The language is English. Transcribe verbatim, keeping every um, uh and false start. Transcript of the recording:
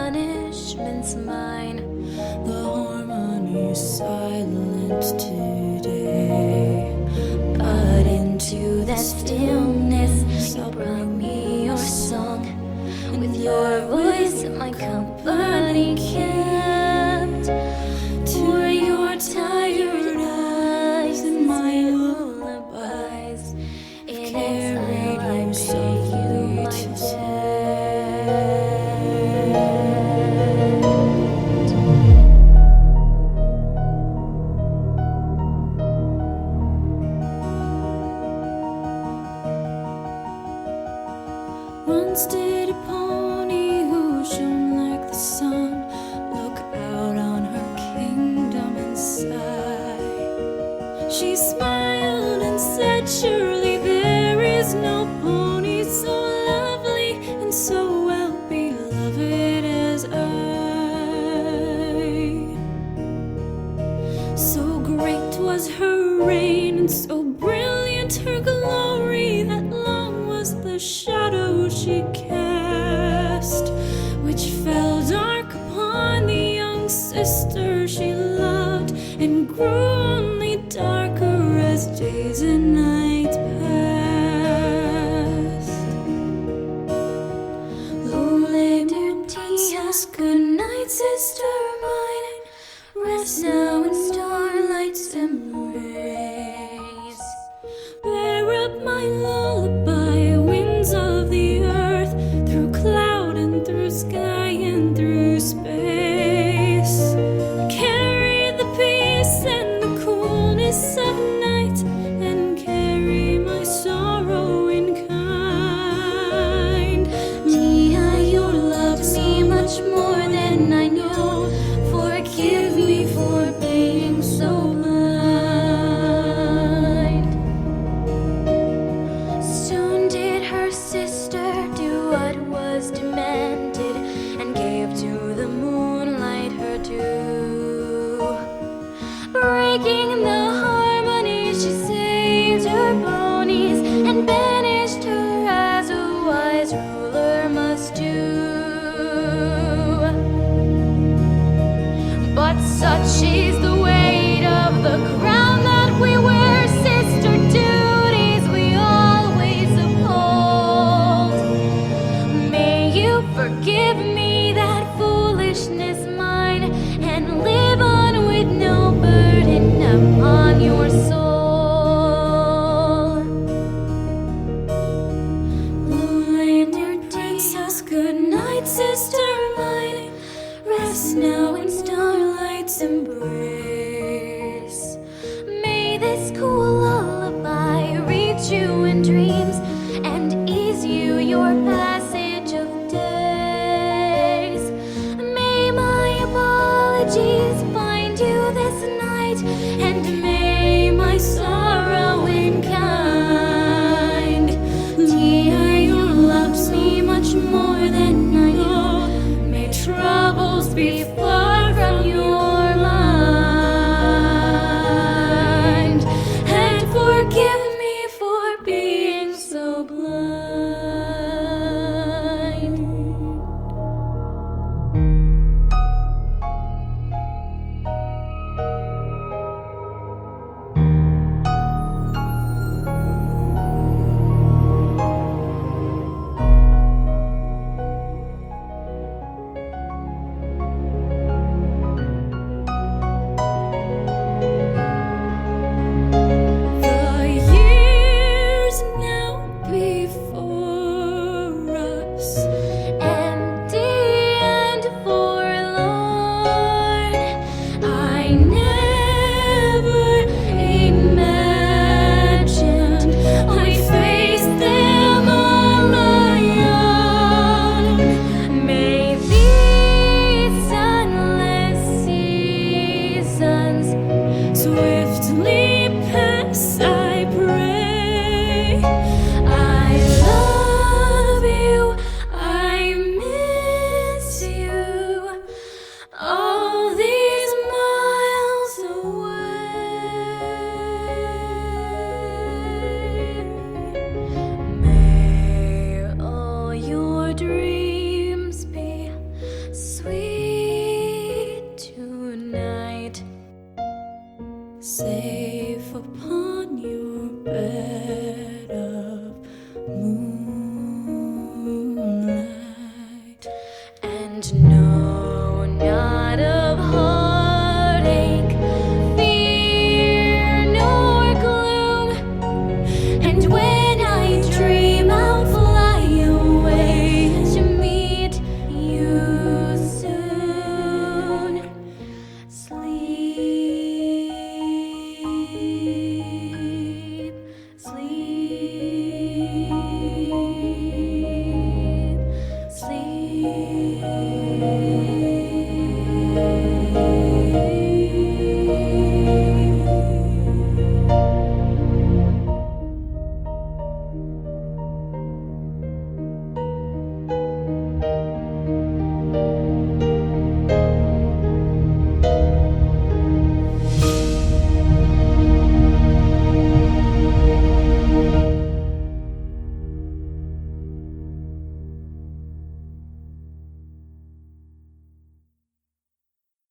punishment's mine. The harmony's silent today, but into That stillness, you brought me your song. With your voice, my company kept. To your tired eyes and my lullabies, in carried exile I you paid softly you my to debt. Once did a pony who shone like the sun look out on her kingdom and sigh. She smiled and said, surely there is no pony so lovely and so well beloved as I. So great was her reign and so brilliant her glory that long was the shadow she cast, which fell dark upon the young sister she loved, and grew only darker as days and night passed. Lonely dear princess, good night, sister mine. Rest now in starlight's embrace. Bear up my lullaby, winds of the earth, through cloud and through sky and through space. Carry the peace and the coolness of night, and carry my sorrow in kind. Tia, you love me much more than I know. Forgive me for being so blind. Soon did her sister do what was demanded, and gave to the moonlight her due. Breaking the harmony, she saved her ponies and banished her as a wise ruler must do. But such is the weight of the crown that we wear, sister duties we always uphold. May you forgive me that foolishness mine, and live on with no burden upon your soul. Lonely dear princess, good night, sister mine. Rest now in starlight's embrace. May this cool lullaby reach you in dreams, and ease you your passage of days. May my apologies find you this night, and may my sorrow in kind. Tia, you loves me much more than I know. May troubles be far from your mind, and forgive me for being so blind. say